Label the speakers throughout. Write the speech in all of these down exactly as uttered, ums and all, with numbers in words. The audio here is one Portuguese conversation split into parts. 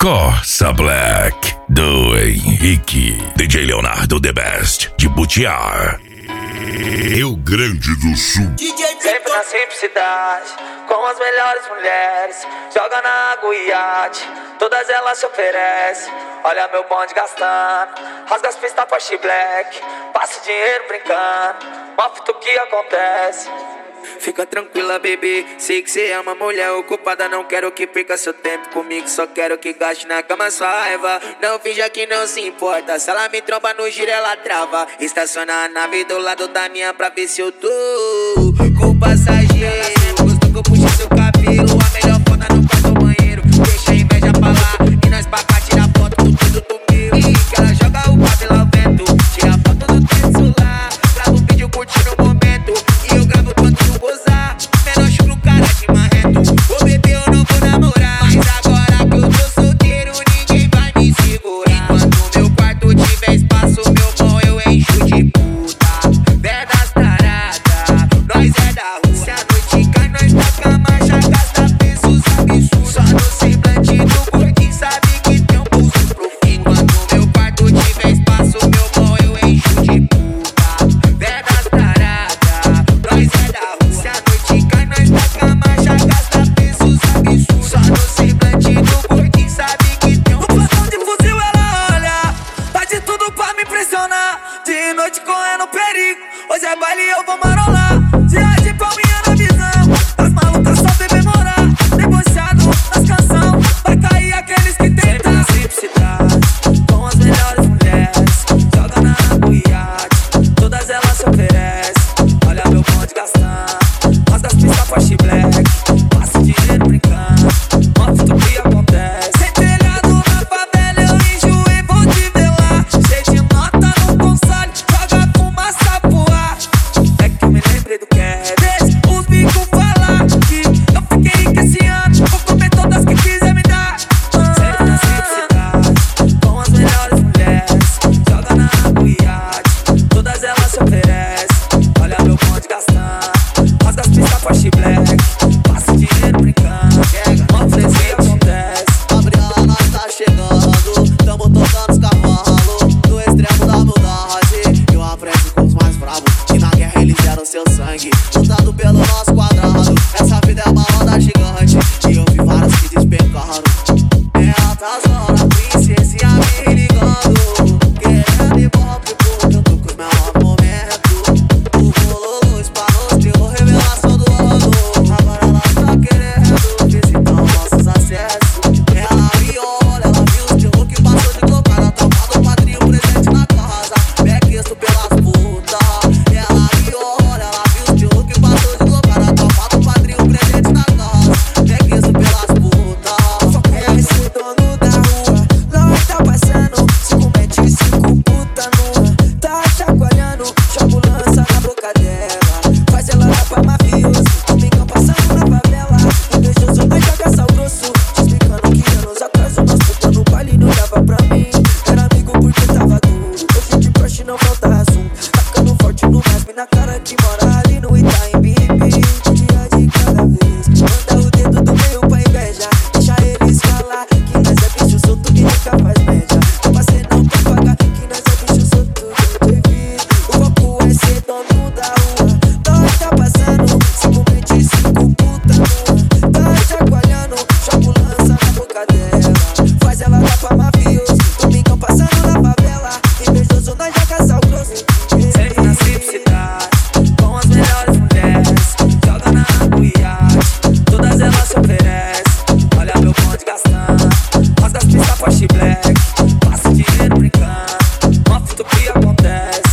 Speaker 1: Corsa Black do Henrique, D J Leonardo The Best de Butiá, Rio Grande do Sul.
Speaker 2: D J sempre na simplicidade, com as melhores mulheres, joga na água e iate, todas elas se oferecem. Olha meu bonde gastando, rasga as pistas Porsche Black, passa o dinheiro brincando, mostra o que acontece. Fica tranquila, bebê, sei que cê é uma mulher ocupada. Não quero que perca seu tempo comigo, só quero que gaste na cama sua raiva. Não finja que não se importa, se ela me tromba no giro ela trava. Estaciona a nave do lado da minha pra ver se eu tô com o passageiro. Gostou que eu puxei seu cabelo, a melhor foda no quarto do banheiro. Deixa a inveja pra lá e nós pra cá tirar foto do tudo do meu. E que ela joga o cabelo ao vento, tira foto do teu celular, grava um vídeo curtindo o momento e eu gravo quando tu gozar. Menor chulo cara de marreto, vou beber eu não vou namorar. Mas agora que eu tô solteiro ninguém vai me segurar. Enquanto meu quarto tiver espaço, meu pão eu encho de puta. Vé das taradas, nós é da rua. Se a noite cai nós tá cama, já gasta pesos absurdos. Só no semblante do gordinho sabe que tem um pulso profundo. Enquanto meu quarto tiver espaço, meu pão eu encho de puta. Vé das taradas, nós é da rua. Se a noite cai nós tá cama, já gasta pesos absurdos. Só no semblante do gordinho sabe que tem um pulso. No plantão de fuzil ela olha, tá de tudo pra me impressionar. De noite correndo perigo, hoje é baile eu vou marolar. Dia de palminha na visão, as malucas só vê memorar. Debochado nas canção, vai cair aqueles que tentam. Sempre na simplicidade, com as melhores mulheres, joga na água e iate, todas elas se oferecem. Olha meu bonde gastando, rasga as pistas Porsche Black, passa o dinheiro brincando, mostra o que acontece. Sem telhado na favela eu enjoei, vou te ver lá. Cheio de nota no console, joga fumaça pro ar. É que eu me lembrei do que é, deixa os bicos falar que eu fiquei rico esse ano, vou comer todas que quiser me dar. Sempre na simplicidade, com as melhores mulheres, joga na água e iate, todas elas se oferecem. Olha meu bonde gastando, rasga as pistas Porsche Black, passa o dinheiro brincando, mostra o que acontece.
Speaker 3: Gabriela, nós tá chegando, tamo tocando os cavalos, no extremo da maldade. Eu aprendo com os mais bravos, que na guerra eles deram seu sangue, lutando pelo nosso quadrado. Essa vida é uma roda gigante, e eu vi várias que despencaram. É altas horas, princesa me ligando, querendo ir bom pro porto, eu tô com os melhores momentos. O bolo luz pra nós, deu revelação do ano. Agora ela tá querendo visitar os nossos acessos. Ela me olha, ela viu os teu que passou de glocada, tropa do padrinho presente na casa, bequesto pelas putas. Ela me olha, ela viu os teu que passou de glocada, tropa do padrinho presente na casa, bequesto pelas putas. Só quer ser dono da rua, nós tá passando, cinco mete cinco puta nua, tá chacoalhando, jogo lança na boca dela, faz ela dar pra mafioso, domingão passando na favela, invejoso nós joga sal grosso, te explicando que anos atrás o nosso plano no baile não dava pra mim, era amigo porque tava duro, hoje de Porsche não falta assunto, tá ficando forte no mais, na cara que mora ali no Itaim Bibi, um dia de cada vez, manda o dedo do meio pra inveja, deixa eles falar que nós é bicho solto que nunca faz média, não passei não pra pagar que nós é bicho solto que eu te vi, o foco é ser dono da rua, nós tá passando, cinco vinte cinco puta nua, tá chacoalhando, jogo lança na boca dela, faz ela dar pra mafioso, domingão passando na favela, invejoso nós joga sal grosso.
Speaker 2: Sempre na simplicidade, com as melhores mulheres, joga na água e iate, todas elas se oferecem. Olha meu bonde gastando, rasga as pistas Porsche Black, passa o dinheiro brincando, mostra o que acontece.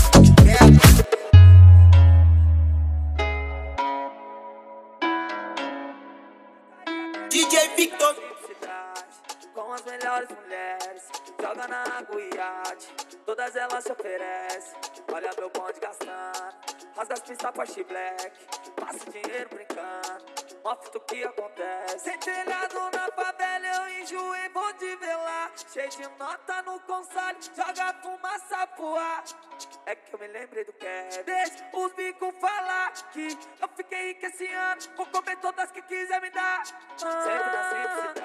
Speaker 2: D J Victor. Com as melhores mulheres, joga na água e iate, todas elas se oferecem. Olha meu bonde gastando, rasga as pistas Porsche Black, passa o dinheiro brincando, mostra o que acontece. Sem telhado na favela eu enjoei, vou te ver lá. Cheio de nota no console, joga fumaça pro ar. É que eu me lembrei do que é, deixa os bicos falar que eu fiquei rico esse ano, vou comer todas que quiser me dar. Sempre na simplicidade.